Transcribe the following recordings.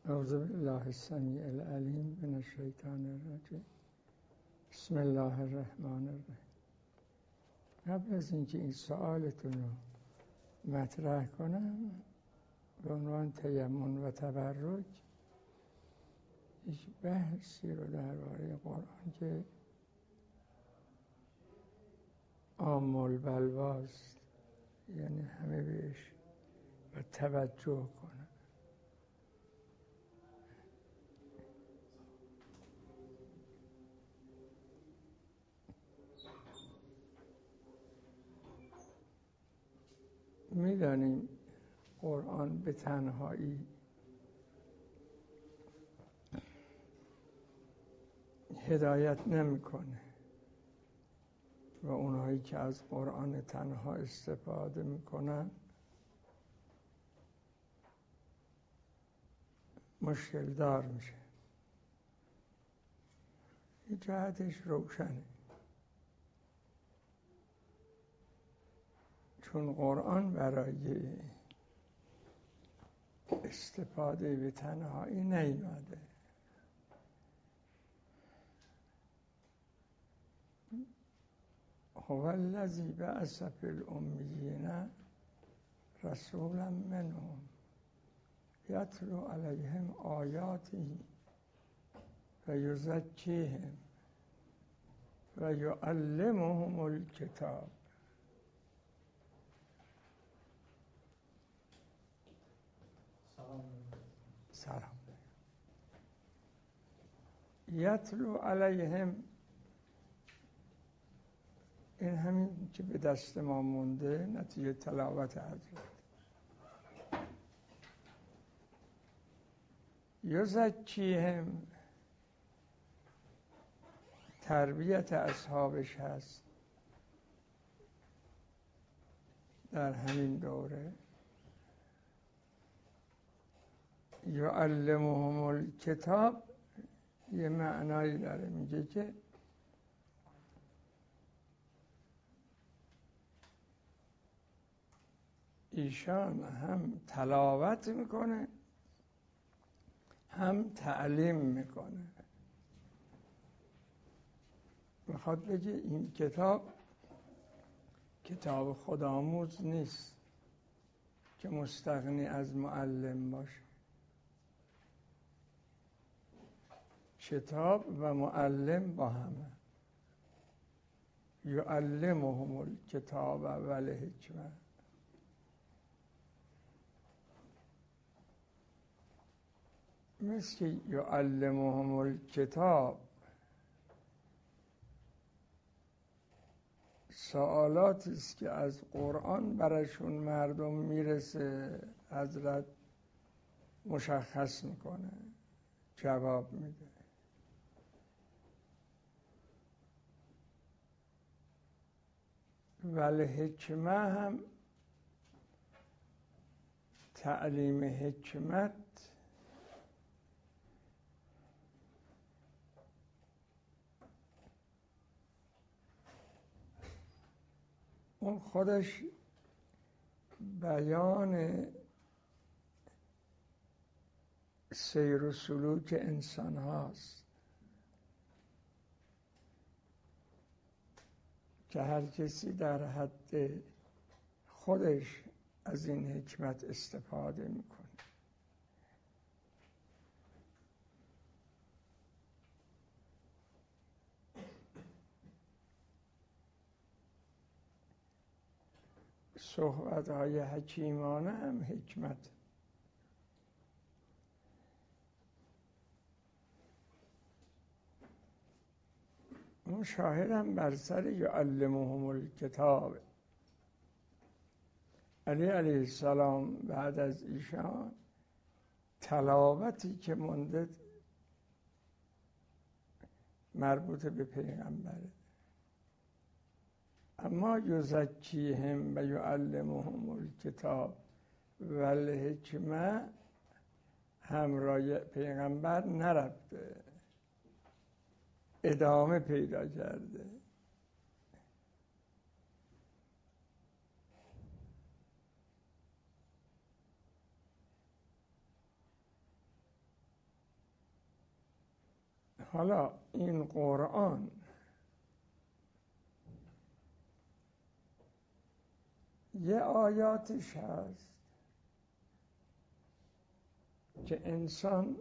اعوذ بالله السمیع العلیم من الشیطان الرجیم. بسم الله الرحمن الرحیم. قبل از اینکه این سوالتون رو مطرح کنم به عنوان تیمم و تبرک هیچ بحثی رو درباره قرآن که عام البلواست، یعنی همه بهش و توجه کنن. میدانیم قرآن به تنهایی هدایت نمیکنه و اونهایی که از قرآن تنها استفاده میکنن مشکل دار میشه. این جهتش روشنه، چون قرآن برای استفاده به تنهایی نیامده. هو الذی بعث فی الامیین رسولا منهم یتلو علیهم آیاته و یزکیهم و یعلمهم الکتاب. سلام. یتلو علیهم، این همین که به دست ما مونده نتیجه تلاوت حضرت. یزکیهم، تربیت اصحابش هست در همین دوره. یعلمهم الکتاب یه معنایی داره، میگه که ایشان هم تلاوت میکنه هم تعلیم میکنه. میخواد بگه این کتاب خودآموز نیست که مستغنی از معلم باشه. کتاب و معلم با همه. یعلمهم الکتاب و الحکمه. مثل که یعلمهم الکتاب سوالاتی است که از قرآن براشون مردم میرسه، حضرت مشخص میکنه، جواب میده. ولی حکمه هم تعلیم حکمت اون خودش بیان سیر و سلوک انسان هاست که هر کسی در حد خودش از این حکمت استفاده میکنه. صحبت‌های حکیمانه هم حکمت. اون شاهدم بر سر یعلمهم الکتاب. علی علیه السلام بعد از ایشان تلاوتی که مونده مربوط به پیغمبره. اما یزکیهم و یعلمهم الکتاب و الحکمه همراه پیغمبر نرفته، ادامه پیدا کرده. حالا این قرآن یه آیاتش هست که انسان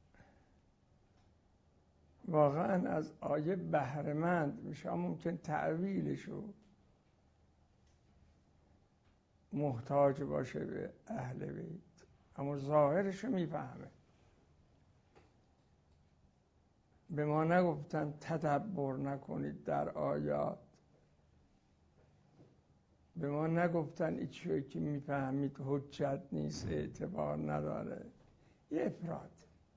واقعا از آیه بهره‌مند میشه، ممکن تعویلشو محتاج باشه به اهل بیت، اما ظاهرشو میفهمه. به ما نگفتن تدبر نکنید در آیات، به ما نگفتن این چیزی که میفهمید حجت نیست، اعتبار نداره. یه افراد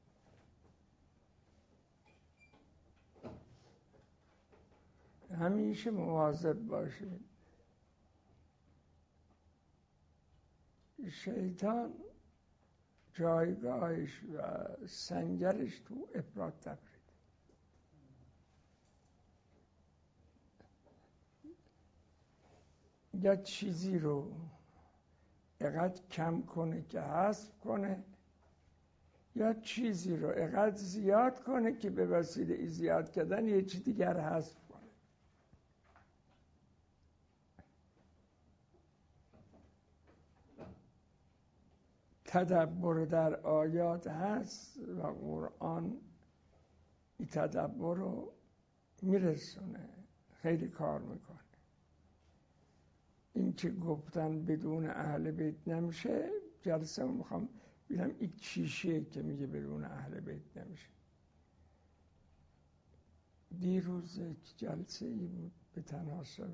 همیشه مواظب باشید. شیطان جایگاهش و سنگرش تو افراد تفرید. یا چیزی رو اقدر کم کنه که حذف کنه، یا چیزی رو اقدر زیاد کنه که به وسیله ای زیاد کردن یه چیز دیگر حذف کنه. تدبر در آیات هست و قرآن این تدبر رو میرسونه، خیلی کار میکنه. این که گفتن بدون اهل بیت نمیشه، جلسه میخوام ببینم این چیشه که میگه بدون اهل بیت نمیشه. دیروز یک جلسه ای بود به تناسب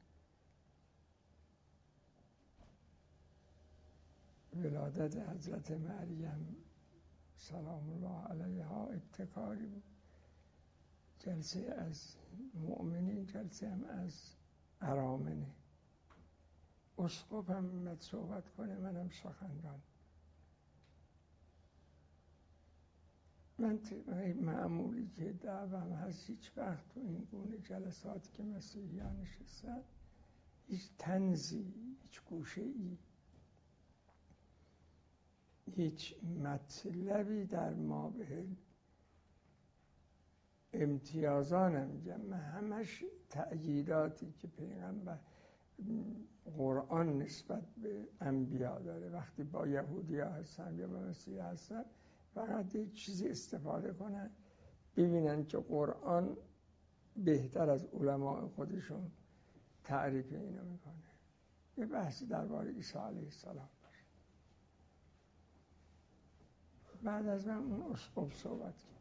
ولادت حضرت مریم سلام الله علیها، ابتکاری بود. جلسه از مؤمنین، جلسه هم از ارامنه. اسقف هم اومد صحبت کنه، منم سخنران. من طبق معمولی که دعوام هست هیچ وقت تو این گونه جلساتی که مسیحیان نشستن هیچ طنزی، هیچ گوشه‌ای، هیچ مطلبی در مابهل امتیازا نمیگم. من همش تأییداتی که پیغمبر قرآن نسبت به انبیا داره، وقتی با یهودی ها هستن یا با مسیحی هستن فقط یک چیزی استفاده کنن ببینن که قرآن بهتر از علماء خودشون تعریف اینو میکنه. یه بحثی درباره عیسی علیه السلام باشه. بعد از من اون اسقف صحبت کرد،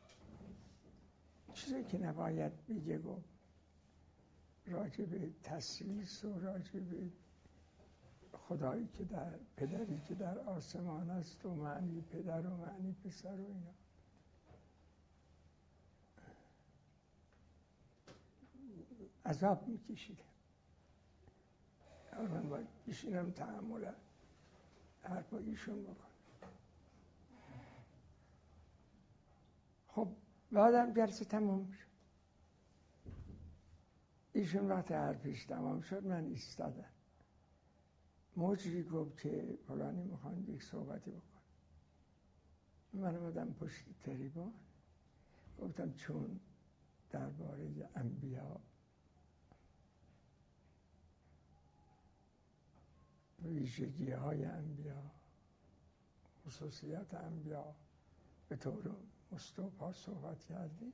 چیزی که نباید بگه گفت، راجع به تسلیس و راجع به خدایی که در پدری که در آسمان است و معنی پدر و معنی پسر و اینا. عذاب میکشیدم. من باید بشینم تحمل حرفا ایشون بکنم. خب بعدم جلسه تمام شد. ایشون وقت حرفش تمام شد من ایستادم. مجری گفت که فلانی میخوان یک صحبتی بکن. من اومدم پشت تریبان، گفتم چون درباره انبیا، ویژگی های انبیا، خصوصیات انبیا به طور مستوفا صحبت کردی،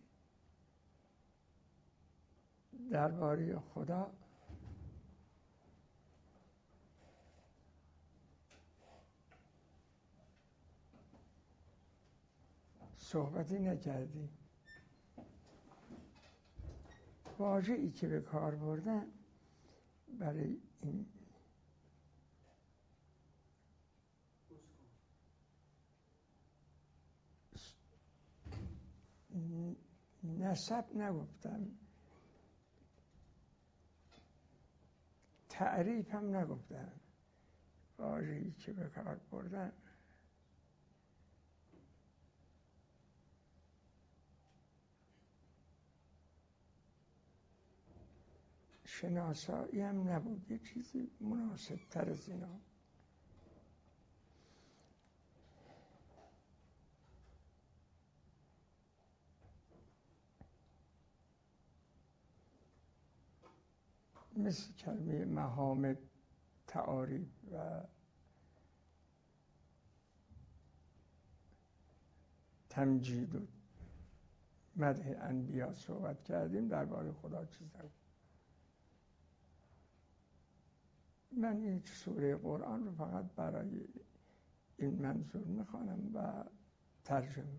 درباره خدا صحبتی نکردی. واژه‌ای که به کار بردن برای این نسب نگفتم، تعریف هم نگفتم. واژه‌ای که به کار بردن شناسایی هم نبود، یه چیزی مناسب تر از اینا. مثل کلمه محامد، تعاریف و تمجید و مدح انبیا صحبت کردیم، درباره خدا چیز نگفت. من این سوره قرآن رو فقط برای این منظور میخوانم و ترجمه.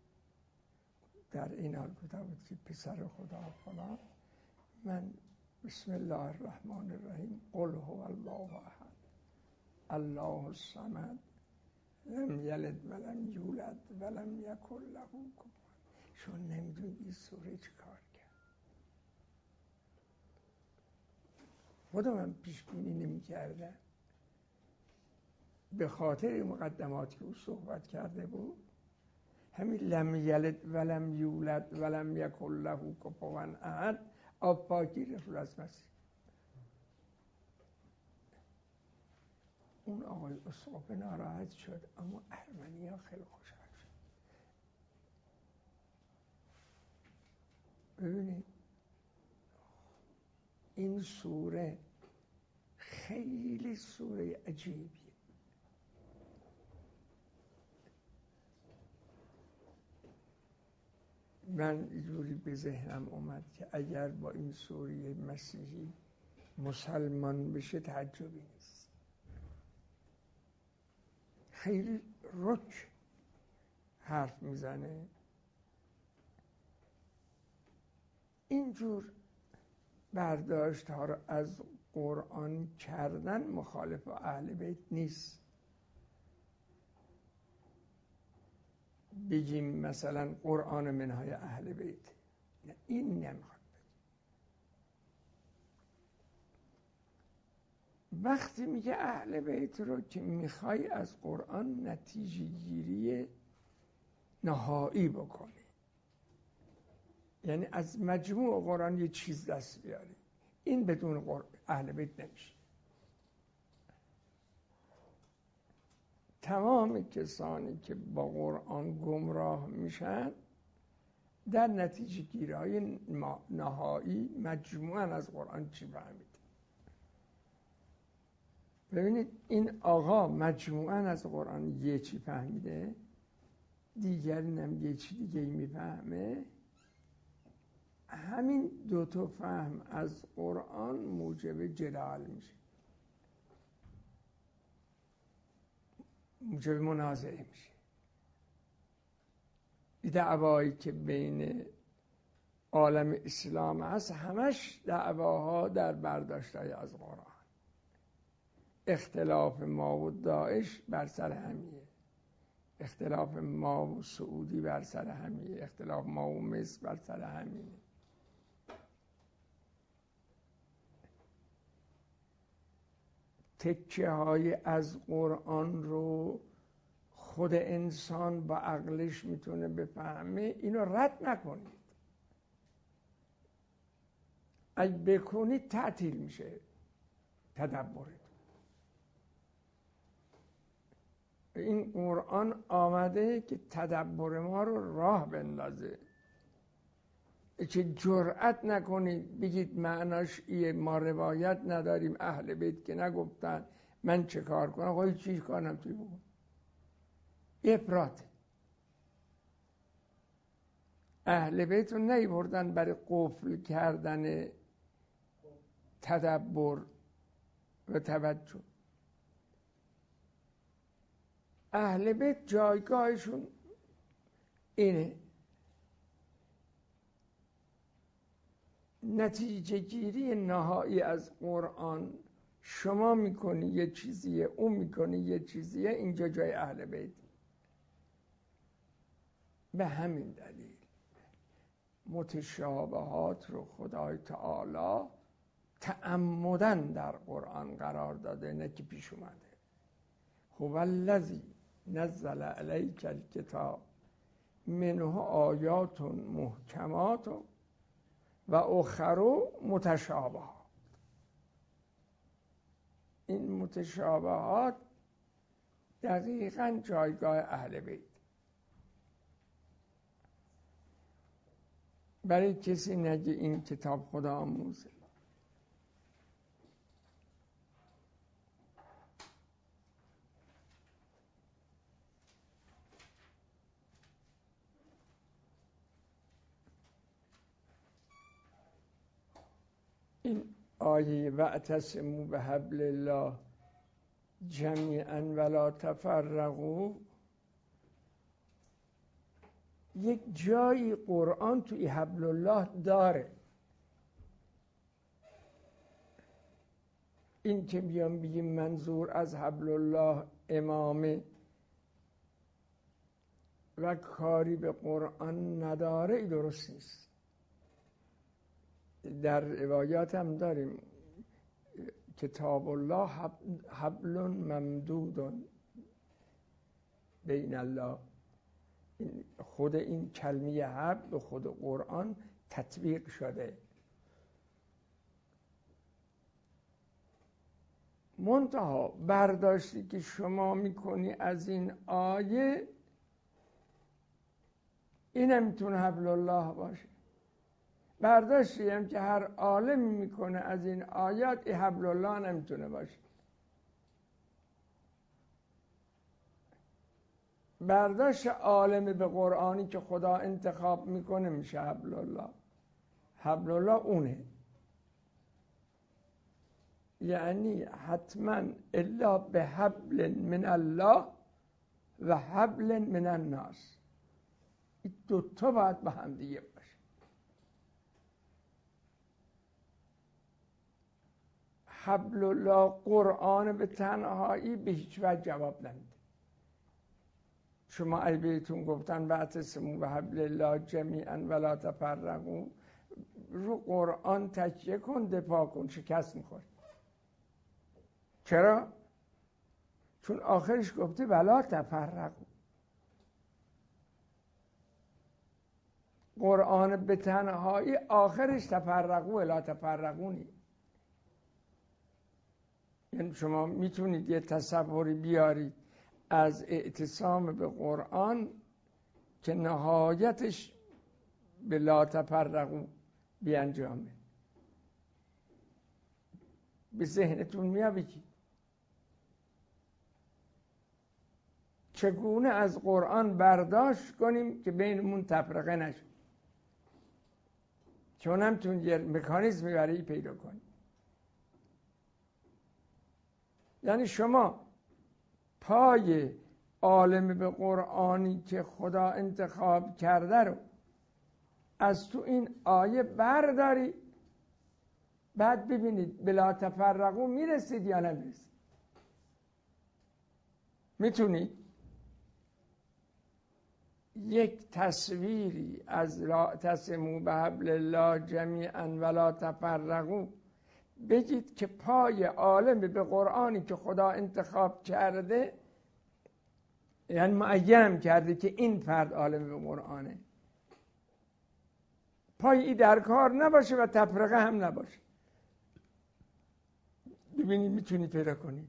در این حال گفته بود که پسر خدا فلان، من بسم الله الرحمن الرحیم قل هو الله احد الله الصمد لم یلد ولم یولد ولم یکن له کفوا. شما نمیدونید این سوره چه کار کرد. خودم هم پیش بینی نمی‌کردم، به خاطر مقدماتی که او صحبت کرده بود. همین لم یلد ولم یولد ولم یکن له کفوا احد، آب پاکی رسول از مسیح. اون آقای اسقف ناراحت شد، اما ارمنی‌ها خیلی خوشحال شد. ببینید این سوره خیلی سوره عجیبیه. من اینجوری به ذهنم اومد که اگر با این سوره مسیحی مسلمان بشه تعجبی نیست. خیلی رک حرف میزنه. اینجور برداشت ها رو از قرآن کردن مخالف اهل بیت نیست. بگیم مثلا قرآن منهای اهل بیت، نه، این نمیخواد. وقتی میگه اهل بیت رو که میخوای از قرآن نتیجه گیری نهایی بکنی، یعنی از مجموع قرآن یه چیز دست بیاری، این بدون اهل بیت نمیشه. تمام کسانی که با قرآن گمراه میشن در نتیجه گیری نهایی مجموعاً از قرآن چی فهمید. ببینید این آقا مجموعاً از قرآن یه چی فهمیده، دیگری هم یه چی دیگه میفهمه. همین دو تا فهم از قرآن موجب جدال میشه، موجب منازعه میشه. دعوایی که بین عالم اسلام هست همش دعواها در برداشت‌های از قرآن. اختلاف ما و داعش بر سر همیه، اختلاف ما و سعودی بر سر همیه، اختلاف ما و مصر بر سر همینه. تکه های از قرآن رو خود انسان با عقلش میتونه بفهمه، اینو رد نکنید. اگه بکنید تعطیل میشه تدبرتون. این قرآن آمده که تدبر ما رو راه بندازه، که جرأت نکنید بگید معناش ایه، ما روایت نداریم، اهل بیت که نگفتن، من چه کار کنم؟ آقای چی کنم توی بگم؟ افراطه. اهل بیت رو نیوردن برای قفل کردن تدبر و توجه. اهل بیت جایگاهشون اینه، نتیجه گیری نهایی از قرآن شما میکنی یه چیزیه، اون میکنی یه چیزیه، اینجا جای اهل بیت. به همین دلیل متشابهات رو خدای تعالی تعمدن در قرآن قرار داده، نه که پیش اومده. هو الذی نزل علیک الکتاب منه آیات محکمات و اخر متشابهات. این متشابهات دقیقاً جایگاه اهل بیت. برای کسی نگه این کتاب خدا آموزه. این آیه واعتصموا بحبل الله جمیعا ولا تفرقوا یک جایی قرآن توی حبل الله داره. این که بیام بگیم منظور از حبل الله امامه و کاری به قرآن نداره درست نیست. در روایات هم داریم کتاب الله حبل ممدود بین الله. خود این کلمه حبل به خود قرآن تطبیق شده. منتها برداشتی که شما میکنی از این آیه این نمیتونه حبل الله باشه. برداشتی هم که هر عالمی میکنه از این آیات این حبل الله نمیتونه باشه. برداشت عالم به قرآنی که خدا انتخاب میکنه میشه حبل الله. حبل الله اونه، یعنی حتما الا به حبل من الله و حبل من الناس. این دوتا باید با هم دیگه باشه. حبل الله قرآن به تنهایی به هیچ وجه جواب نمیده. شما ای بهتون گفتن واعتصموا بحبل الله جمیعا ولا تفرقوا، رو قرآن تکیه کن، دفاع کن، شکست میخوری. چرا؟ چون آخرش گفته ولا تفرقوا. قرآن به تنهایی آخرش تفرقوا الا تفرقونی. یعنی شما میتونید یه تصوری بیارید از اعتصام به قرآن که نهایتش به لا تفرقوا بیانجامه. به ذهنتون میاد چگونه از قرآن برداشت کنیم که بینمون تفرقه نشه. چون همتون یه مکانیزمی برای پیدا کنیم. یعنی شما پای عالم به قرآنی که خدا انتخاب کرده رو از تو این آیه برداری، بعد ببینید بلا تفرقو میرسید یا نمیرسید. میتونید یک تصویری از واعتصموا بحبل الله جمیعا ولا تفرقوا بگید که پای عالم به قرآنی که خدا انتخاب کرده، یعنی معین کرده که این فرد عالم به قرآنه، پای ای در کار نباشه و تفرقه هم نباشه. ببینید میتونید پیدا کنید.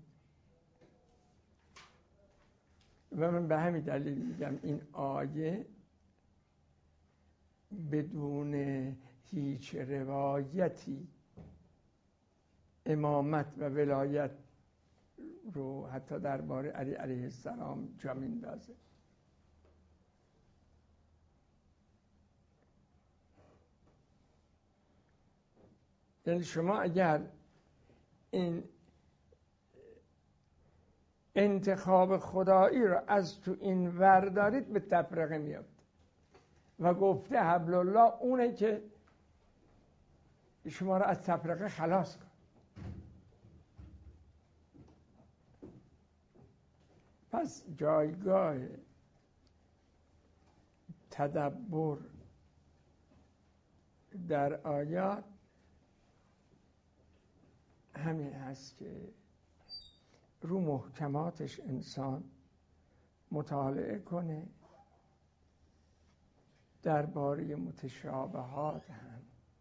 و من به همین دلیل میگم این آیه بدون هیچ روایتی امامت و ولایت رو حتی درباره علی علیه السلام جا میندازه. یعنی شما اگر این انتخاب خدایی رو از تو این ور دارید به تفرقه میافت. و گفته حبل الله اونه که شما رو از تفرقه خلاص کن. پس جایگاه تدبر در آیات همین هست که رو محکماتش انسان مطالعه کنه، درباره متشابهات هم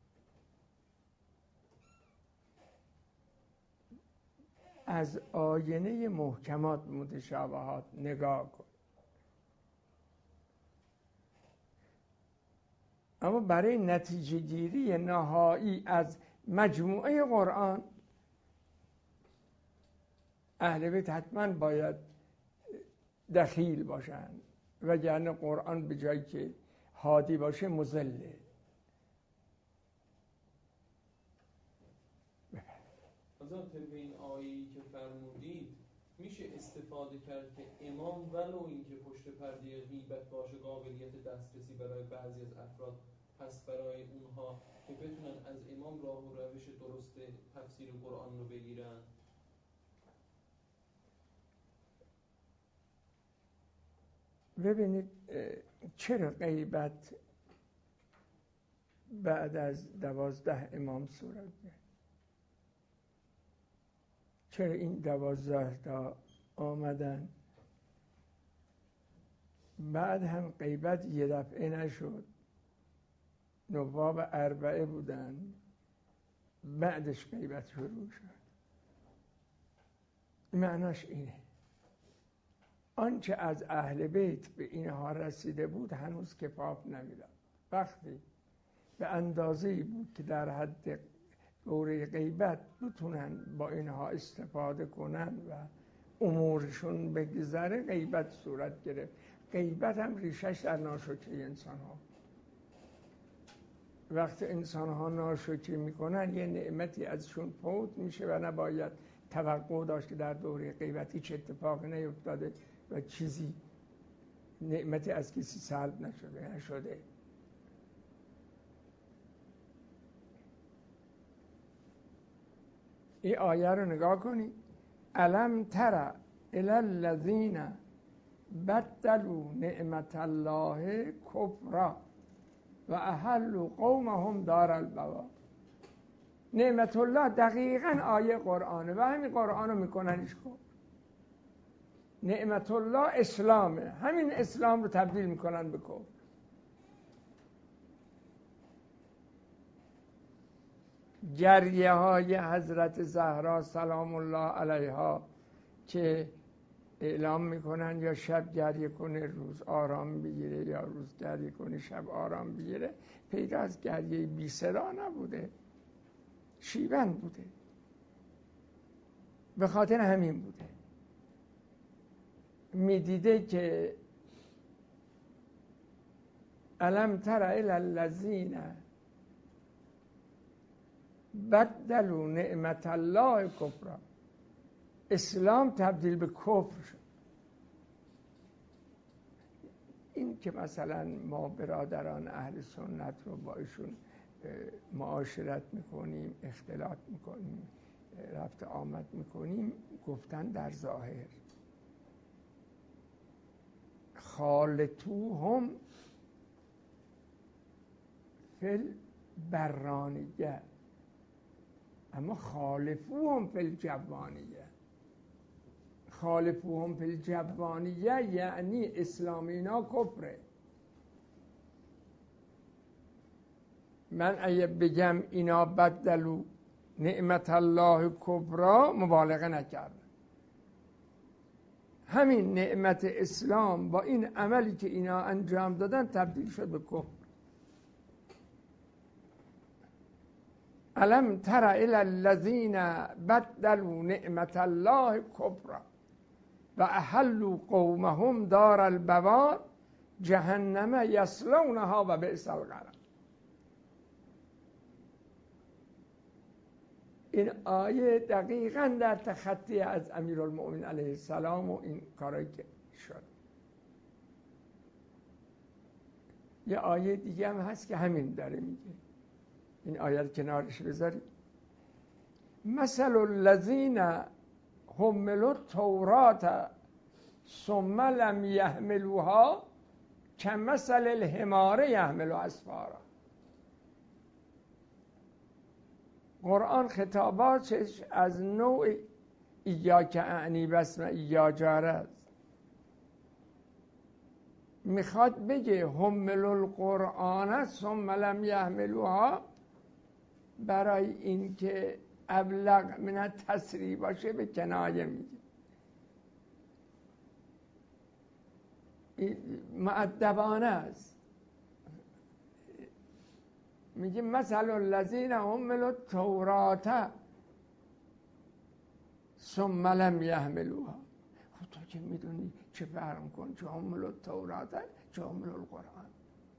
از آینه محکمات متشابهات نگاه کن. اما برای نتیجه گیری نهایی از مجموعه قرآن اهل بیت حتما باید دخیل باشن، وگرنه قرآن به جایی که هادی باشه مضله. مرزا طبق این آیه‌ای که فرمودید میشه استفاده کرد که امام ولو اینکه پشت پرده غیبت باشه قابلیت دسترسی برای بعضی از افراد، پس برای اونها که بتونن از امام راه و روش درست تفسیر قرآن رو بگیرن. ببینید چرا غیبت بعد از 12 امام صورت گرفت؟ چرا این 12 تا آمدن بعد هم غیبت یه دفعه نشد؟ نواب 4 بودن، بعدش غیبت شروع شد. معناش اینه آنچه از اهل بیت به اینها رسیده بود هنوز کفاف نمیداد. وقتی به اندازه‌ای بود که در حد دوره غیبت بتونن با اینها استفاده کنن و امورشون بگذره، غیبت صورت گرفت. غیبت هم ریشش در ناشکری انسان ها. وقتی انسان ها ناشکری میکنن یه نعمتی ازشون فوت میشه و نباید توقع داشت که در دوره غیبت هیچ اتفاقی نیفتاده و چیزی نعمتی از کسی سلب نشده. این آیه رو نگاه کنید. الم تر الی الذین بدلوا نعمت الله کفرا و احلوا قومهم دار البوار. نعمت الله دقیقاً آیه قرآنه و همین قرآن رو میکننش کفر. نعمت الله اسلامه، همین اسلام رو تبدیل میکنن به کفر. گریه های حضرت زهرا سلام الله علیها که اعلام میکنن یا شب گریه کنه روز آرام بگیره یا روز گریه کنه شب آرام بگیره، پیدا از گریه بی صدا نبوده، شیون بوده. به خاطر همین بوده میدیده که الم تر الی الذین بدلوا نعمت الله کفرا، اسلام تبدیل به کفر شد. این که مثلا ما برادران اهل سنت رو با ایشون معاشرت میکنیم، اختلاط میکنیم، رفت آمد میکنیم، گفتن در ظاهر خالطوهم فی البرانیه اما خالفوهم فی الجوانیه. خالفوهم فی الجوانیه یعنی اسلام اینا کفره. من اگه بگم اینا بدلو نعمت الله کفرا مبالغه نکردم. همین نعمت اسلام با این عملی که اینا انجام دادن تبدیل شد به کفر. الم تر الی الذین بدلوا نعمت الله کفرا و احلوا قومهم دار البوار جهنم یصلونها و بئس القرار. این آیه دقیقاً در تخطی از امیرالمؤمنین علیه السلام و این کارایی که شد. یه آیه دیگه هم هست که همین داره میگه. این آیه رو کنارش بذارید. مثل الذین حملوا التوراة ثم لم یحملوها کمثل الحمار یحمل اسفارا. قرآن خطاباتش از نوع ایاک اعنی بسم ایاک است. میخواد بگه حمل القرآن ثم لم یحملوها برای اینکه ابلغ من التسریع باشه به کنایه میگه. مؤدبانه است. میگه مثل الذین حملوا التوراة ثم لم یحملوها. خب تو که میدونی چه فرق کن چه حملوا التوراة چه حملوا القرآن.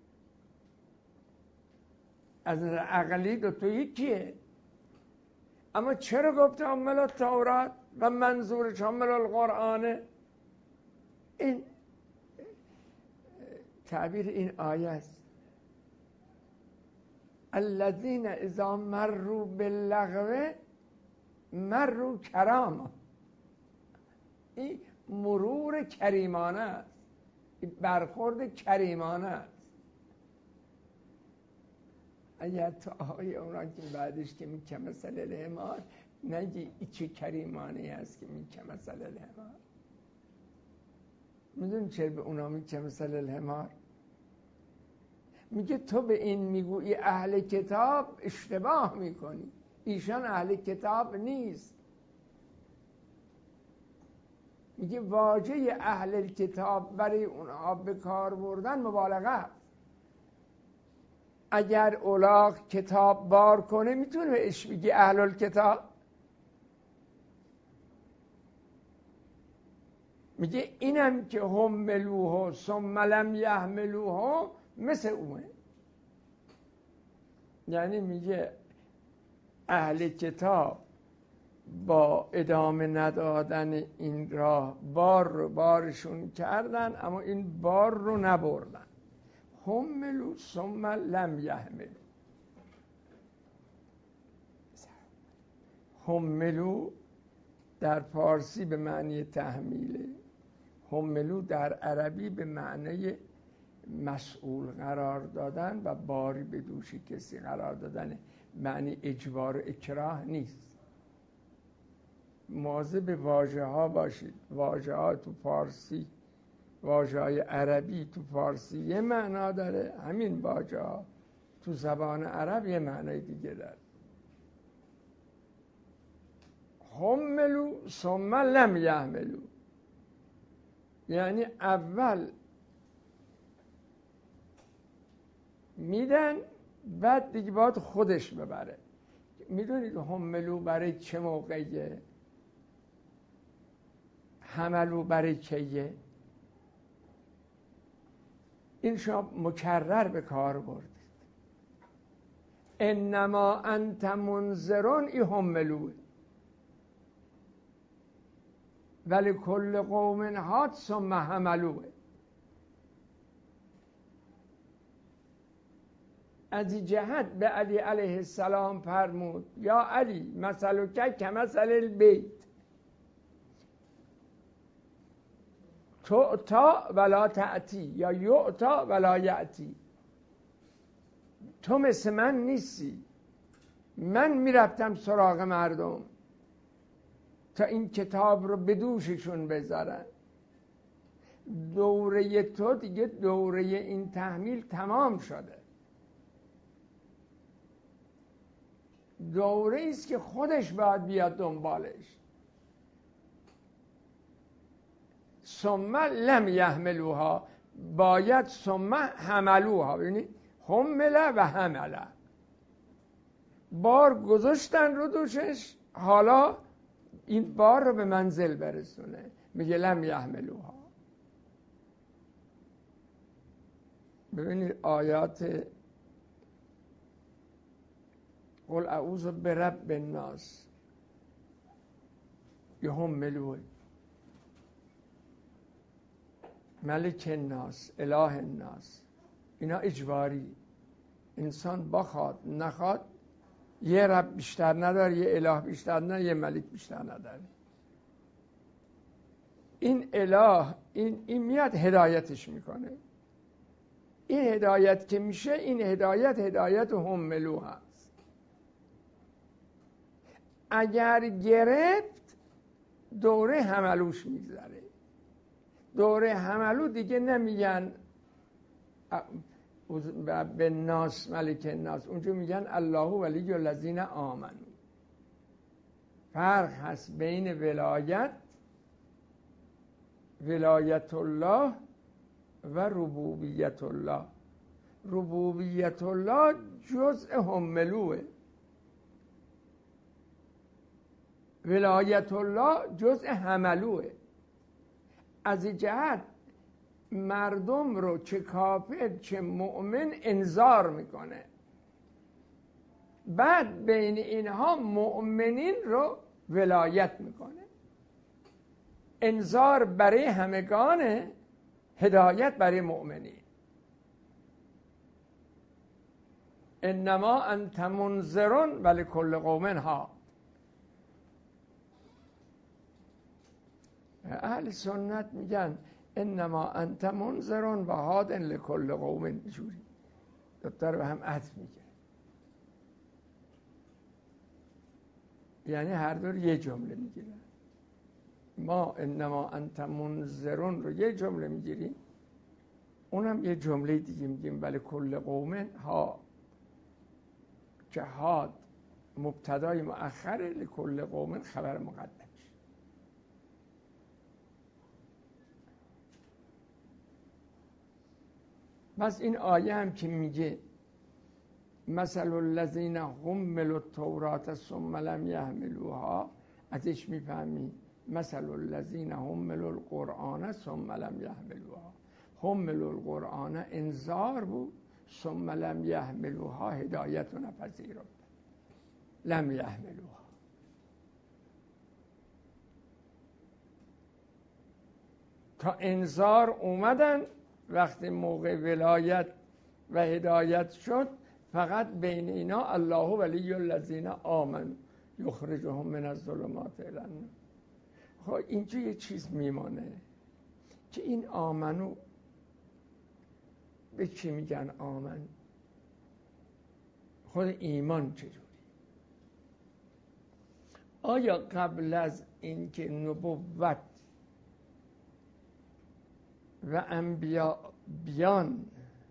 از عقلی دو تا یکیه. اما چرا گفته حمل التورات و منظورش حمل القرآن؟ این تعبیر این آیه است. الذین اذا مروا باللغو مروا کراما. این مرور کریمانه است، این برخورد کریمانه است. اگر تو آقای اونا که بعدش که میگه مثل الحمار نگی این چه کریمانه است که میگه مثل الحمار. میدونی چرا به اونا میگه مثل الحمار؟ میگه تو به این میگویی اهل کتاب، اشتباه میکنی، ایشان اهل کتاب نیست. میگه واژه اهل کتاب برای اونها به کار بردن مبالغه است. اگر الاغ کتاب بار کنه میتونه بهش بگی اهل الکتاب؟ میگه اینم که حملوه ثم لم یحملوه مثل اونه. یعنی میگه اهل کتاب با ادامه ندادن این راه بار رو بارشون کردن اما این بار رو نبردن. حملو ثم لم یحملو. حملو در فارسی به معنی تحمیله، حملو در عربی به معنی مسئول قرار دادن و باری به دوش کسی قرار دادن، معنی اجبار و اکراه نیست. مواظب به واژه ها باشید. واژه ها تو فارسی، واژه های عربی تو فارسی یه معنا داره، همین واژه ها تو زبان عرب یه معنای دیگه داره. حملو ثم لم یحملو یعنی اول میدن بعد دیگه باید خودش ببره. میدونید حملو برای چه موقعیه؟ حملو برای چیه؟ این شما مکرر به کار بردید. انما انت منذرون، ای حملوه. ولی کل قوم هاد ثم حملوه. از این جهت به علی علیه السلام فرمود یا علی مثلک کمثل البیت تعطا ولا تأتی یا یعطا ولا یأتی. تو مثل من نیستی. من میرفتم سراغ مردم تا این کتاب رو به دوششون بذارن. دوره تو دیگه دوره این تحمیل تمام شده. دوره است که خودش باید بیاد دنبالش. ثم لم یحملوها، باید ثم حملوها. ببینید حمله و حمله، بار گذاشتن رو دوشش، حالا این بار رو به منزل برسونه. میگه لم یحملوها. ببینید آیات قل اعوذ برب الناس یحملوه، ملک الناس، اله الناس، اینا اجباری. انسان بخواد نخواد یه رب بیشتر نداره، یه اله بیشتر نداره، یه ملک بیشتر نداره. این اله این میاد هدایتش میکنه. این هدایت که میشه، این هدایت حملو هست. اگر گرفت دوره حملوش میگذره. دوره حملو دیگه نمیگن به ناس ملک الناس، اونجا میگن الله ولی الذین آمنو. فرق هست بین ولایت الله و ربوبیت الله. ربوبیت الله جزء حملوه، ولایت الله جزء حملوه. از این جهت مردم رو چه کافر چه مؤمن انذار میکنه. بعد بین اینها مؤمنین رو ولایت میکنه. انذار برای همگان، هدایت برای مؤمنین. انما انت منذر ولکل قوم هاد. اهل سنت میگن انما انت منذر و هاد لکل قوم. اینجوری دوتر به هم عطف میگه، یعنی هر دور یه جمله میگیرن. ما انما انت منذر رو یه جمله میگیریم، اونم یه جمله دیگه میگیم ولی کل قوم ها، که هاد مبتدای مؤخره، لکل قوم خبر مقدم. بس این آیه هم که میگه مثل الذین حملوا التوراة ثم لم یحملوها، ازش میفهمی مثل الذین حملوا القرآن ثم لم یحملوها. حملوا القرآن انذار بود، ثم لم یحملوها هدایت و نپذیرفت. لم یحملوها تا انذار اومدن، وقتی موقع ولایت و هدایت شد فقط بین اینا الله ولی الذین آمنوا یخرجهم من الظلمات الی النور. خب اینجا یه چیز میمانه که این آمنو به چی میگن؟ آمن خود ایمان چجوری؟ آیا قبل از اینکه نبوت و انبیا بیان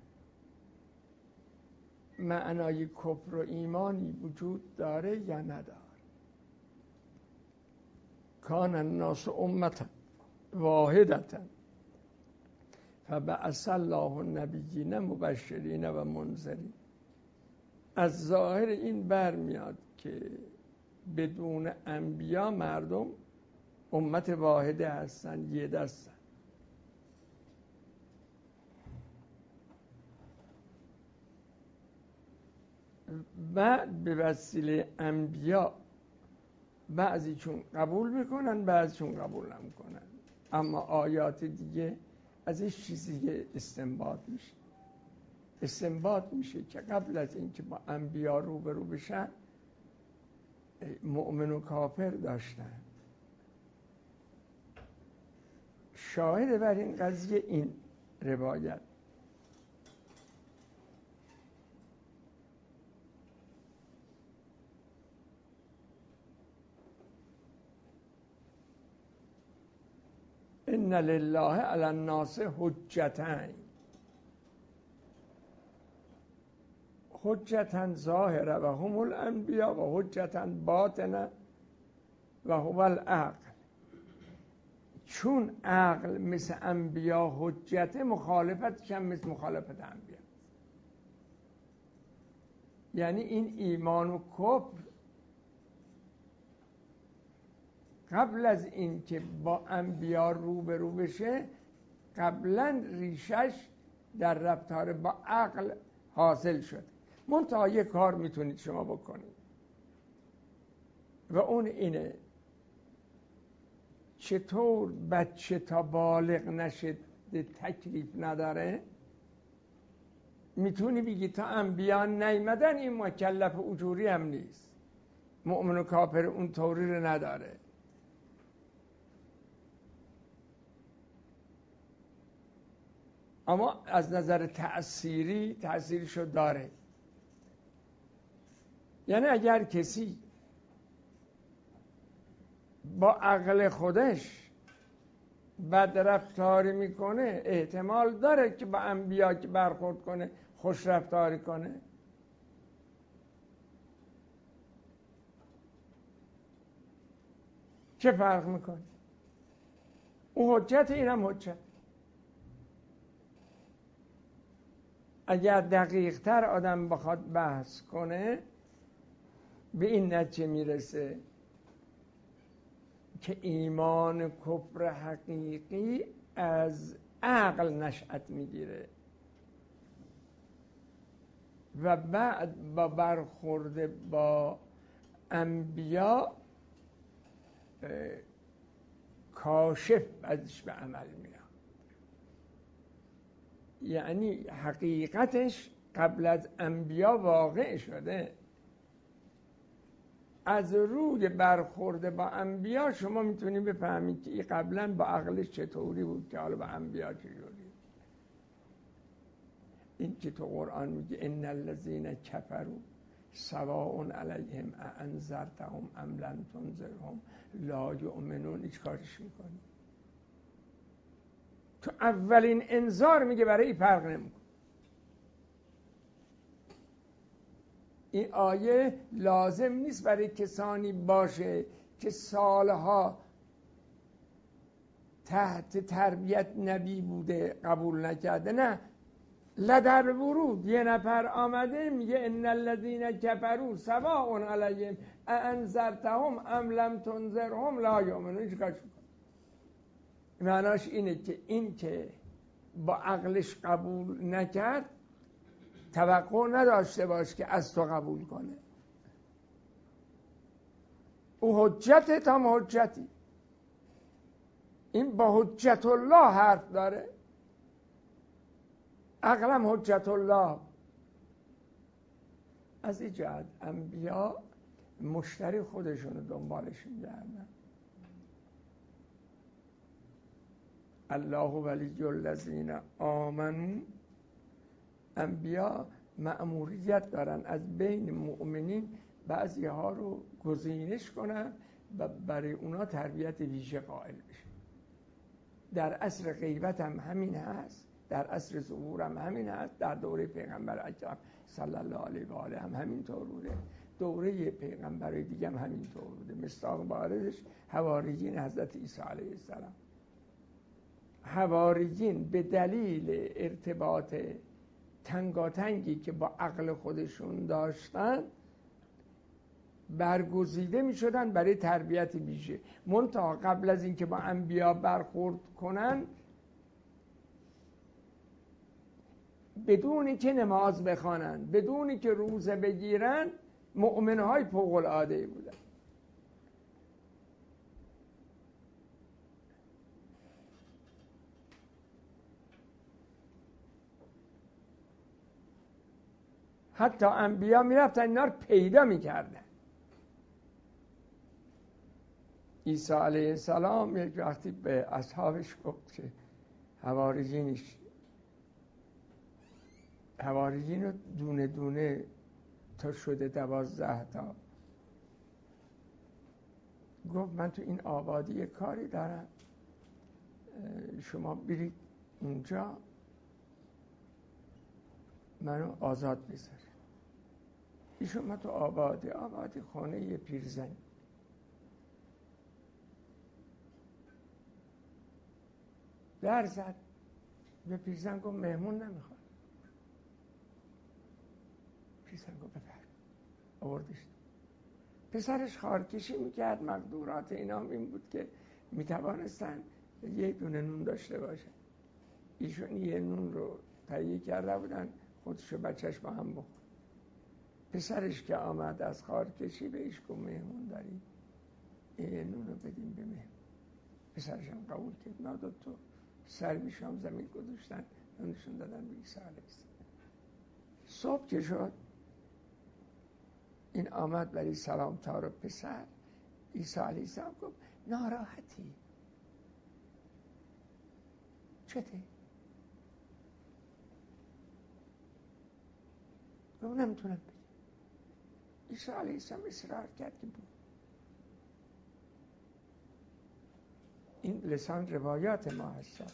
معنای کفر و ایمانی وجود داره یا نداره؟ کان الناس امة واحدة فبعث الله النبیین مبشرین و منذرین. از ظاهر این برمیاد که بدون انبیا مردم امت واحده هستن، یه دستن. بعد به وسیله انبیا بعضی چون قبول میکنن، بعضی چون قبول نمیکنن، اما آیات دیگه ازش چیزی استنباط میشه که قبل از اینکه با انبیا روبرو بشن مؤمن و کافر داشتن. شاهد بر این قضیه این روایت ان لله علی الناس حجتین، حجتا ظاهره و هم الانبیا و حجتا باطنه و هو العقل. چون عقل مثل انبیا حجت، مخالفتش هم مثل مخالفت انبیا. یعنی این ایمان و کفر قبل از این که با انبیا روبرو بشه، قبلا ریشش در رفتار با عقل حاصل شد. منتها یک کار میتونید شما بکنید و اون اینه: چطور بچه تا بالغ نشد تکلیف نداره، میتونی بگی تا انبیا نیامدن این مکلف اجوری هم نیست، مؤمن و کافر اون طوری رو نداره. اما از نظر تأثیری تأثیرشو داره. یعنی اگر کسی با عقل خودش بد رفتاری میکنه، احتمال داره که با انبیا که برخورد کنه خوش رفتاری کنه. چه فرق میکنه؟ اون حجت، اینم حجت. اگر دقیق تر آدم بخواد بحث کنه به این نتیجه میرسه که ایمان کفر حقیقی از عقل نشأت میگیره. و بعد با برخورد با انبیا کاشف ازش به عمل میاد. یعنی حقیقتش قبل از انبیا واقع شده. از روی برخورد با انبیا شما میتونید بفهمید که این قبلا با عقلش چطوری بود که حالا با انبیا چجوری. این که تو قرآن میگه ان الذین کفروا سواء علیهم اانذرتهم ام لم تنذرهم لا یؤمنون، هیچ کارش میکنی. تو اولین انذار میگه برای این فرق نمیکنه. این آیه لازم نیست برای کسانی باشه که سالها تحت تربیت نبی بوده قبول نکرده. نه، لدر ورود یه نفر آمده میگه ان الذین کفروا سواء علیهم اانذرتهم ام لم تنذرهم لا یؤمنون. چیکارش میکنه؟ معناش اینه که این که با عقلش قبول نکرد توقع نداشته باش که از تو قبول کنه. او حجت هم حجتی. این با حجت الله حرف داره. عقلم حجت الله. از این جهت انبیا مشتری خودشونو دنبالش می‌گردن. الله ولی الذین آمنوا. انبیا مأموریت دارن از بین مؤمنین بعضی ها رو گزینش کنن و برای اونا تربیت ویژه قائل بشن. در عصر غیبت هم همین هست، در عصر ظهور هم همین هست، در دوره پیغمبر اکرم صلی الله علیه و آله هم همین طور بوده، دوره پیغمبرای دیگه هم همین طور بوده. مصداق باردش حواریین حضرت عیسی علیه السلام. حواریین به دلیل ارتباط تنگاتنگی که با عقل خودشون داشتن برگزیده می شدن برای تربیت ویژه. منتها قبل از اینکه با انبیا برخورد کنن، بدونی که نماز بخوانن، بدونی که روزه بگیرن، مؤمنهای فوق العاده بودن. حتی انبیا میرفتن اینا رو پیدا میکردن. عیسی علیه السلام یک وقتی به اصحابش گفت که حواریین رو دونه دونه تا شده 12 تا. گفت من تو این آبادی کاری دارم، شما برید اونجا منو آزاد بذارید. ایشون ما تو آبادی خانه یه پیرزن در زد. به پیرزن گفت مهمون نمیخواد. پیرزن گفت بفرمایید. آوردش. پسرش خارکشی میکرد. مقدورات اینا این بود که میتوانستن یه دونه نون داشته باشه. ایشون یه نون رو تهیه کرده بودن، خودش و بچهش با هم بخورد. پسرش که آمد از خارکشی بهش گفت مهمون داری، یه نون رو بدیم به مهمون. پسرش هم قبول کرد. ناداد تو سر میشام زمین گذاشتن، نونشون دادن به عیسی علیه السلام. صبح که شد این آمد برای سلام تار پسر. عیسی علیه السلام گفت ناراحتی؟ چته؟ گفت نمیتونم بگم. عیسی علیه السلام اصرار کرد که بود. این لسان روایات ما هست.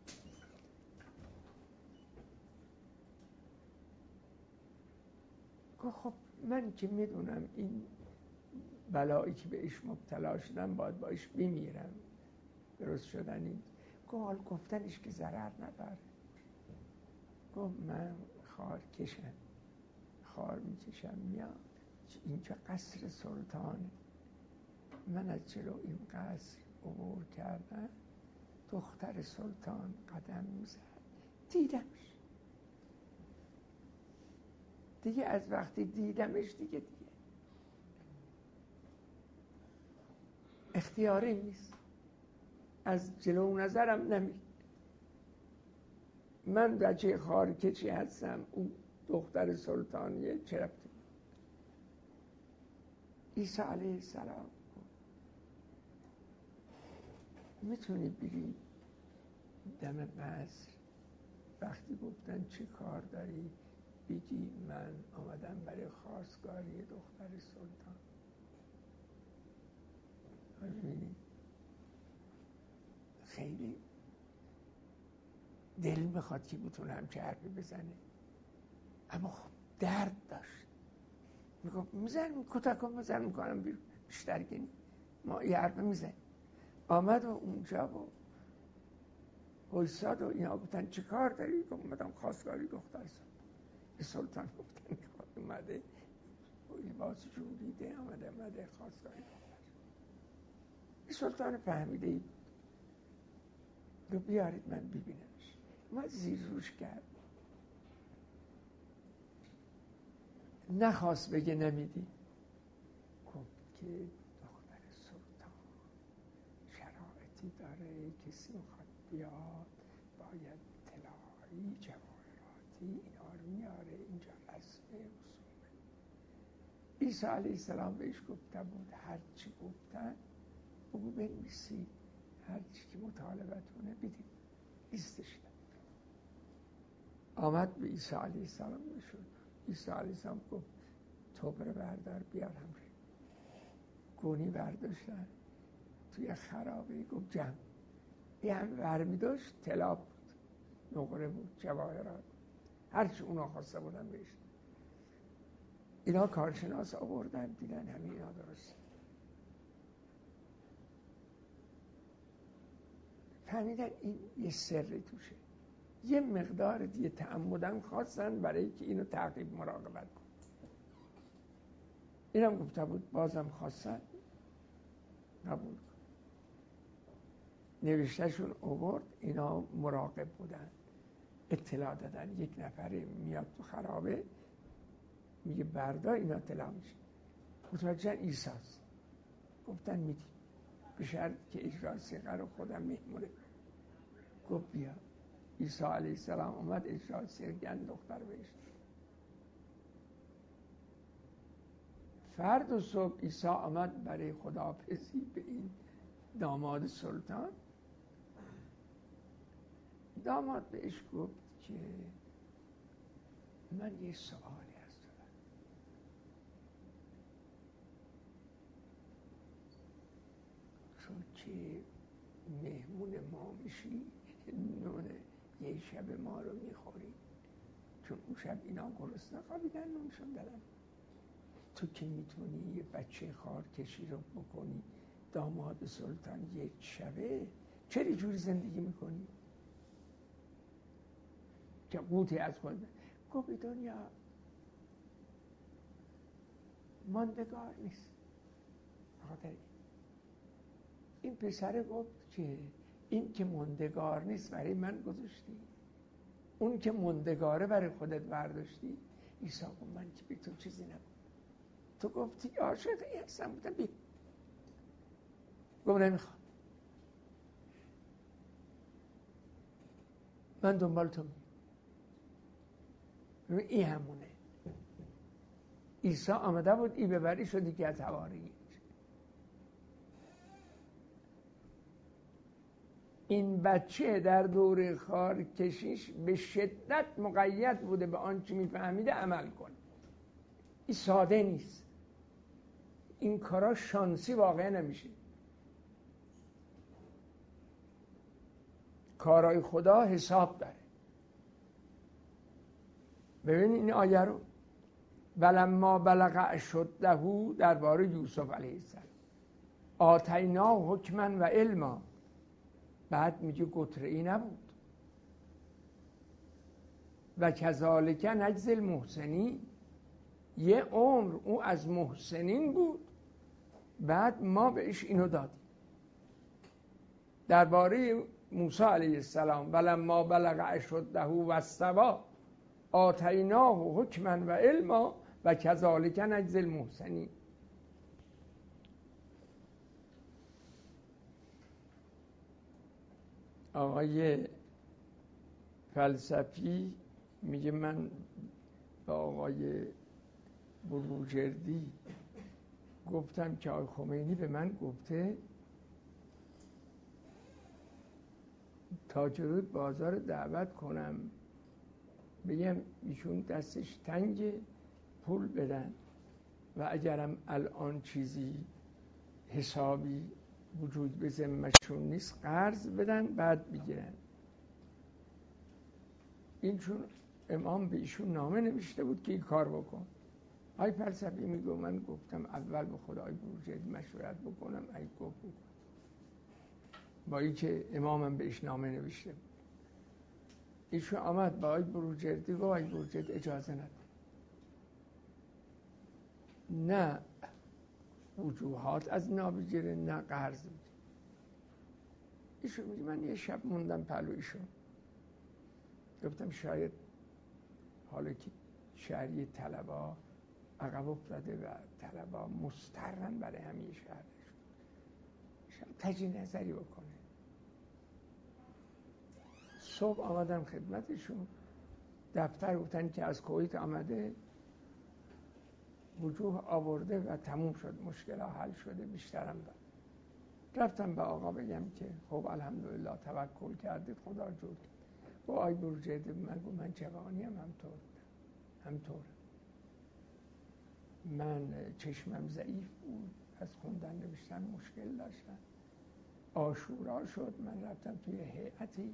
گفت خب من که میدونم این بلایی که بهش مبتلا شدم باید باش بمیرم، درست شدنی. گفت گفتنش که ضرر نداره. گفت من خار کشم، خار میکشم میام اینجا قصر سلطانه. من از جلو این قصر عبور کردم، دختر سلطان قدم میزد، دیدمش. دیگه از وقتی دیدمش دیگه اختیاری نیست، از جلو نظرم نمیره. من بچه خارکشی هستم، اون دختر سلطانیه، چه ربطی؟ عیسی علیه السلام میتونی بری دم مصر، وقتی گفتن چه کار داری بگی من آمدم برای خواستگاری دختر سلطان. ببینید خیلی دل میخواد که بتونه همچه حرفی بزنه، اما خب درد داشت. میگفت میزنم کتکم بزن میکنم بیشتر گنی ما یه حرف میزن. آمد و اونجا و وایساد و اینا گفتن چه کار داری؟ گفت اومدم خواستگاری دختر سلطان. گفتن اومده لباس جوریده آمده خواستگاری دختر سلطان. فهمیده رو بیارید من ببینمش. ما زیر روش کرد، نخواست بگه نمیدی. گفت که دختر سلطان شرایطی داره، کسی میخواد بیاد باید طلایی جواهراتی اینا رو میاره، اینجا رسمه رسومه. عیسی علیه السلام بهش گفته بود هر چی گفتن بگو بنویسی، هر چی که مطالبتونه بدید. لیستش داد. آمد به عیسی علیه السلام بشد. عیسی علیه السلام گفت توبره بردار بیار همره. گونی برداشتن توی خرابه، گفت جمع. یه هم برمی داشت، طلا بود، نقره بود، جواهرات، هرچی اونا خواسته بودن بهش. اینا کارشناس آوردن دیدن همین اینا درست. فهمیدن این یه سری توشه. یه مقدار دیگه تعمدن خواستن برای که اینو تعقیب مراقبت کن. اینم گفته بود بازم خواستن قبول کن. نوشتهشون آورد، اینا مراقب بودن، اطلاع دادن یک نفره میاد تو خرابه میگه بردا اینا طلا میشه. متوجه عیسی است. گفتن میدی به شرط که اجرا صیغه رو خودم مهمونه. گفت بیا. عیسی علیه السلام اومد اجرا صیغه دختر بهش. فردا صبح عیسی آمد برای خداحافظی به این داماد سلطان. داماد بهش گفت که من یه سوالی از تو دارم. چون که مهمون ما میشی، نون یه شب ما رو میخوری، چون اون شب اینا گرسنه خوابیدن نونشون دادن. تو که میتونی یه بچه خارکشی رو بکنی داماد سلطان یک شبه، چرا جوری زندگی میکنی که قوتی از خود؟ گفت دنیا ماندگار نیست. خاطر این پسر گفت که این که ماندگار نیست برای من گذاشتی، اون که ماندگاره برای خودت برداشتی. عیسی گفت من که به تو چیزی نگم، تو گفتی عاشقی هستم، بودم بی. گفت نمیخوام، من دنبال تو میام. این همونه. عیسی آمده بود ای ببری شدی که از حواری. این بچه در دوره خارکشیش به شدت مقید بوده به آنچه میفهمیده عمل کنه. این ساده نیست، این کارا شانسی واقع نمیشه. کارای خدا حساب داره. ببین این آیه رو، ولما بلغ اشده، درباره یوسف علیه السلام، آتینا حکما و علما. بعد میگه قطره‌ای نبود. و کذالک نجزی المحسنین، یه عمر او از محسنین بود، بعد ما بهش اینو دادیم. درباره موسی علیه السلام ولما بلغ اشده و استوی، آتیناه حکما و علما و کذالک نجزی المحسنین. آقای فلسفی میگه من با آقای بروجردی گفتم که آقای خمینی به من گفته تاجرود بازار دعوت کنم، بگم ایشون دستش تنگ پول بدن و اگرم الان چیزی حسابی وجود به ذمه‌شون نیست قرض بدن بعد بگیرن. این چون امام به ایشون نامه نوشته بود که این کار بکن. آقای فلسفی میگه من گفتم اول به خدای بروجردی مشورت بکنم، ای گفت بکن. با این که امامم بهش نامه نوشته بود. ایشون آمد با آقای بروجردی گفت آقای بروجردی اجازه نده، نه وجوهات از اینا بگیره نه قرض بده. ایشون میگه من یه شب موندم پلو ایشون، گفتم شاید حالا که شهری طلبا عقب افتاده و طلبا مسترن برای همین شهرشون، شاید تجی نظری بکنه. صبح آمدم خدمتشون، دفتر گفتن که از کویت آمده، وجوه آورده و تموم شد، مشکل حل شده، بیشترم داد. رفتم به آقا بگم که خب الحمدلله توکل کردید خدا جور کرد. با آی بروجردی من جوانیم همطور من چشمم ضعیف بود، از خوندن نوشتن مشکل داشتم. عاشورا شد، من رفتم توی هیئتی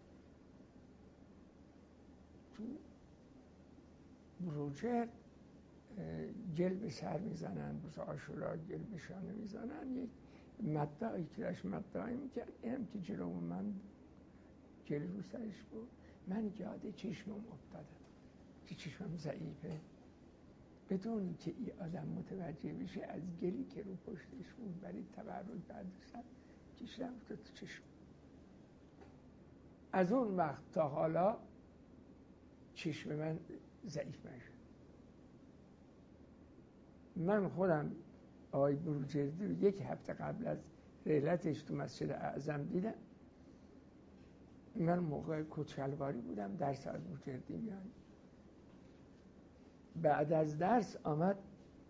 تو بروجرد گل به سر میزنن، روز عاشورا گل به شانه میزنن. یک مدعی که داشت مدعی میکرد، اینم که جلو من گل رو سرش بود، من یاد چشمم افتادم که چشمم ضعیفه، بدون که این آدم متوجه بشه از گلی که رو پشتش بود برای تبرک برداشتم کشیدم تو چشم. از اون وقت تا حالا چشم من ضعیف نشد. من خودم آقای بروجردی رو 1 هفته قبل از رحلتش تو مسجد اعظم دیدم. من موقع کچلواری بودم، درس از بروجردی میان. بعد از درس آمد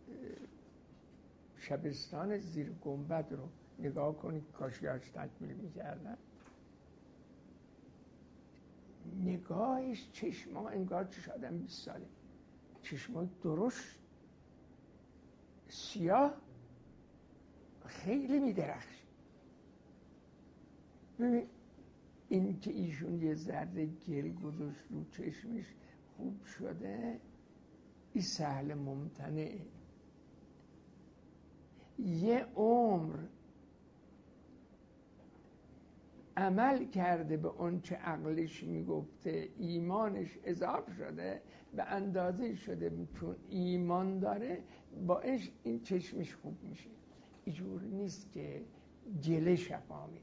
شبستان زیر گنبد رو نگاه کنید، کاشیاش تکمیل میکردن. نگاهش چشما انگار چش آدم 20 ساله، چشمای درشت سیاه خیلی میدرخش. ببین این که ایشون یه ذره گل گذاشت رو چشمش خوب شده، این سهل ممتنعه. یه عمر عمل کرده به اون چه عقلش میگفته، ایمانش اضافه شده به اندازه شده، چون ایمان داره باعث این چشمش خوب میشه. اینجور نیست که گله شفا میده.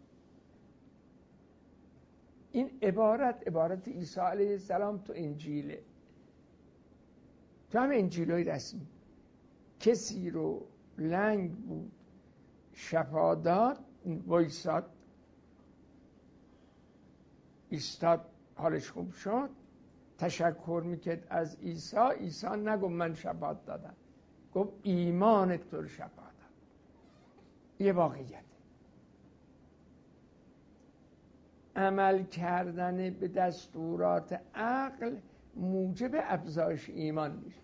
این عبارت عیسی علیه السلام تو انجیله، تو هم انجیلای رسمی. کسی رو لنگ بود شفا داد، وایساد ایستاد حالش خوب شد، تشکر میکرد از عیسی. عیسی نگفت من شفا دادم، گفت ایمانت تو رو شفا داد. یه واقعیت. عمل کردن به دستورات عقل موجب افزایش ایمان میشه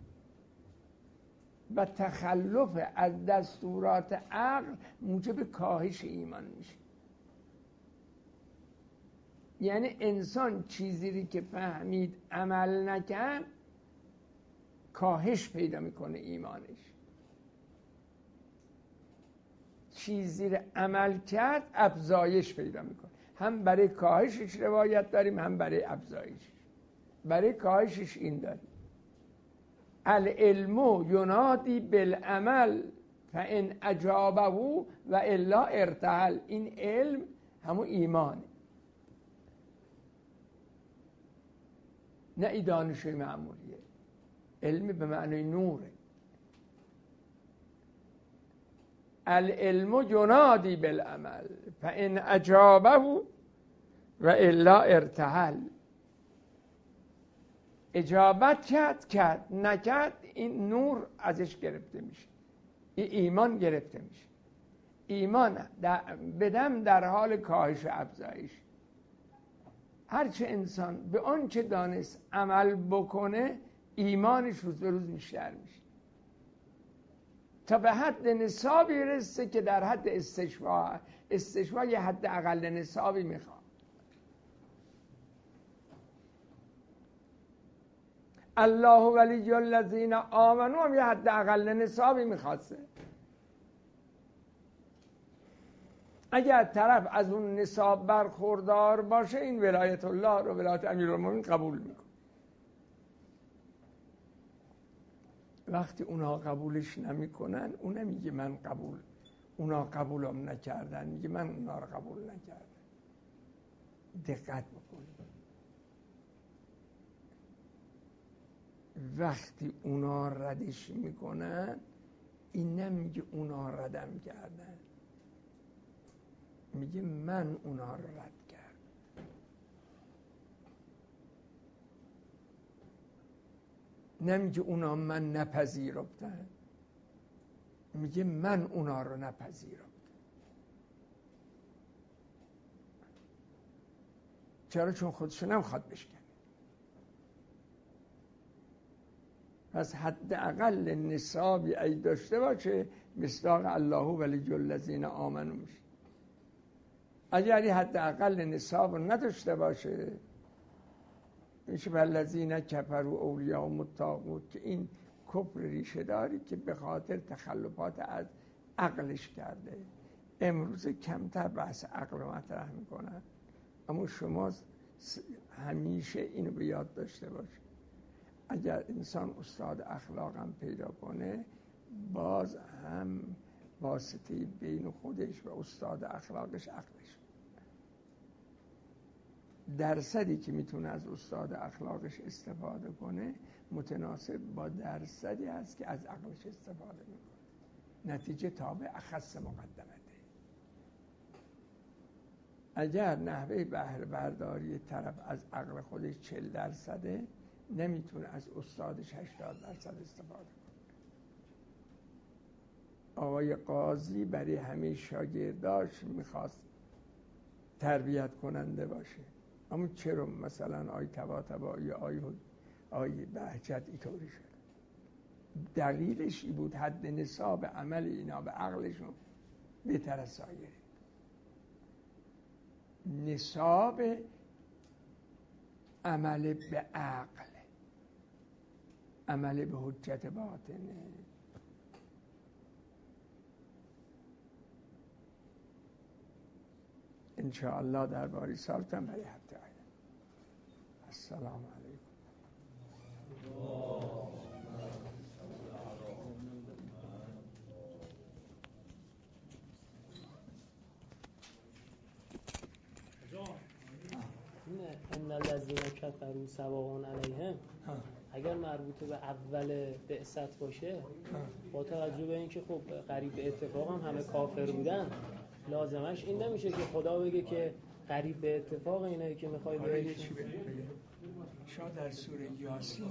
و تخلف از دستورات عقل موجب کاهش ایمان میشه. یعنی انسان چیزی که فهمید عمل نکرد کاهش پیدا میکنه ایمانش، چیزی رو عمل کرد افزایش پیدا میکنه. هم برای کاهشش روایت داریم هم برای افزایشش. برای کاهشش این داریم العلم ینادی بالعمل فان اجابه و الا ارتحل. این علم همون ایمانه. نه ای دانش معمولیه، علمی به معنی نوره. العلم ینادی بالعمل فان اجابه و الا ارتحل. اجابت کرد نکرد، این نور ازش گرفته میشه، این ایمان گرفته میشه. ایمان بدم در حال کاهش و افزایش. هرچه انسان به آنچه دانست عمل بکنه، ایمانش روز به روز بیشتر میشه تا به حد نصابی برسه که در حد استشفا یه حد اقل نصابی میخواد. الله ولی الذین آمنوا هم یه حد اقل نصابی میخواسته. اگر طرف از اون نصاب برخوردار باشه، این ولایت الله رو ولایت امیرالمومنین قبول میکنه. وقتی اونا قبولش نمیکنن، اون میگه من قبول، اونا قبولم نکردن، میگه من اونا رو قبول نکردم. دقت بکنید، وقتی اونا ردش میکنن، این نمیگه اونا ردم کردن، میگه من اونا رو رد کردم. نمیگه اونا من نپذیرفتن، میگه من اونا رو نپذیرفتم. چرا؟ چون خودشو نمیخواد بشکنه. پس حداقل نصابی ای داشته باشه، مصداق الله ولی الذین آمنوا میشه. اگر حداقل نصاب نداشته باشه، میشه والذین کفروا اولیاءهم الطاغوت، که این کفر ریشه داری که به خاطر تخلفات از عقلش کرده. امروز کمتر بحث عقل مطرح میکنن، اما شما همیشه اینو به یاد داشته باشید. اگر انسان استاد اخلاق هم پیدا کنه، باز هم واسطه بین خودش و استاد اخلاقش عقلش. درصدی که میتونه از استاد اخلاقش استفاده کنه متناسب با درصدی هست که از عقلش استفاده میکنه. نتیجه تابع اخص مقدمته. اگر نحوه بهره برداری طرف از عقل خودش 40%، نمیتونه از استادش 80% استفاده کنه. آقای قاضی برای همه شاگرداش میخواست تربیت کننده باشه، اما چرا مثلا آی طباطبایی آی بهجت اینطوری شد؟ دلیلش ای بود حد نصاب عمل اینا به عقلشون بهتر از سایره. نصاب عمل به عقل، عمل به حجت باطنه. انشاءالله در باری سالتم برای هفته آینده. السلام علیکم. ان الذین کفروا سواء علیهم، اگر مربوط به اول بعثت باشه، با توجه به اینکه خب قریب به اتفاق هم همه کافر بودن، لازمش این نمیشه که خدا بگه که قریب به اتفاق اینایی که میخوای بهش. شما در سوره یاسین